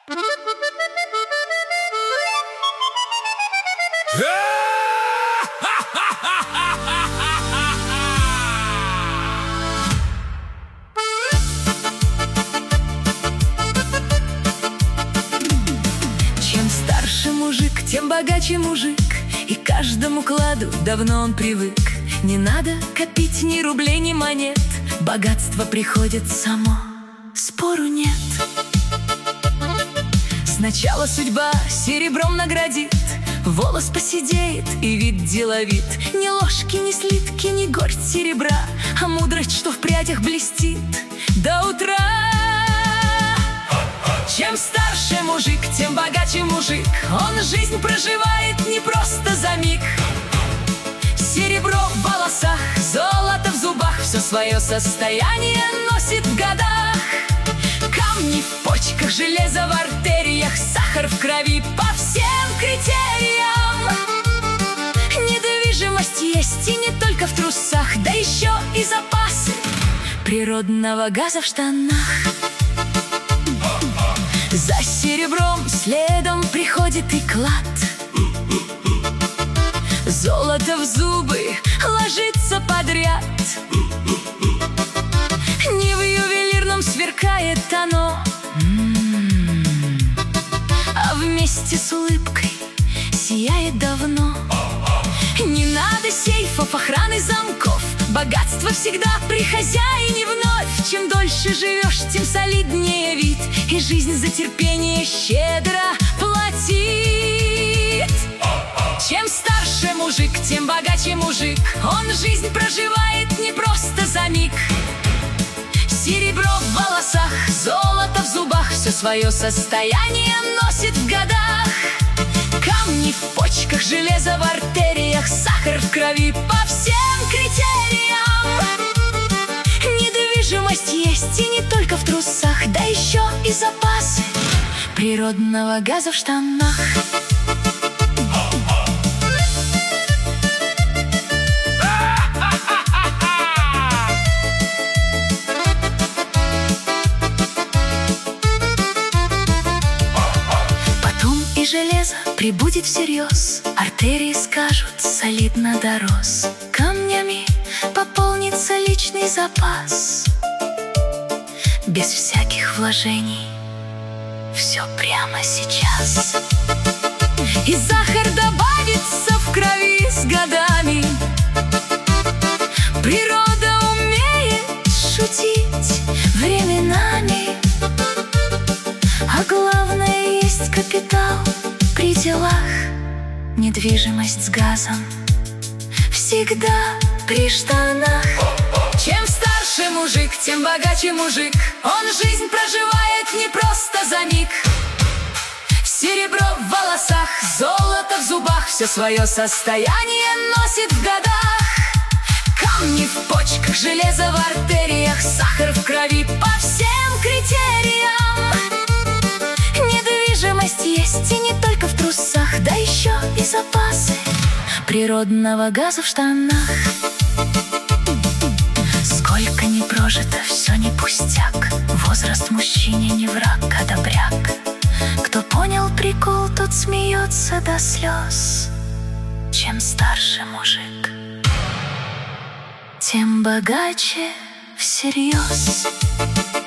Чем старше мужик, тем богаче мужик, и к каждому кладу давно он привык. Не надо копить ни рублей, ни монет, богатство приходит само, спору нет. Сначала судьба серебром наградит, волос поседеет и вид деловит. Ни ложки, ни слитки, ни горсть серебра, а мудрость, что в прядях блестит до утра. Чем старше мужик, тем богаче мужик, он жизнь проживает не просто за миг. Серебро в волосах, золото в зубах, все свое состояние носит в годах. Камни в почках, железо в артериях, сахар в крови по всем критериям. Недвижимость есть и не только в трусах, да еще и запасы природного газа в штанах. За серебром следом приходит и клад. Золото в зубы ложится подряд. Не в ювелирном сверкает оно, а вместе с улыбкой сияет давно. Не надо сейфов, охраны, замков, богатство всегда при хозяине вновь. Чем дольше живешь, тем солиднее вид, и жизнь за терпение щедро платит. Чем старше мужик, тем богаче мужик, он жизнь проживает не просто за миг. Серебро в волосах, золото в зубах, все свое состояние носит в годах. Камни в почках, железо в артериях, сахар в крови по всем критериям. Недвижимость есть и не только в трусах, да еще и запасы природного газа в штанах. Железо прибудет всерьез, артерии скажут, солидно дорос. Камнями пополнится личный запас, без всяких вложений, все прямо сейчас. И сахар добавится в крови с годами. Природа умеет шутить временами, а главное, есть капитал при делах. Недвижимость с газом всегда при штанах. Чем старше мужик, тем богаче мужик, он жизнь проживает не просто за миг. Серебро в волосах, золото в зубах, все свое состояние носит в годах. Камни в почках, железо в артериях, сахар в крови по всем критериям. Недвижимость есть и не только в трусах, да еще и запасы природного газа в штанах. Сколько не прожито, все не пустяк, возраст мужчине не враг, а добряк. Кто понял прикол, тот смеется до слез. Чем старше мужик, тем богаче всерьез.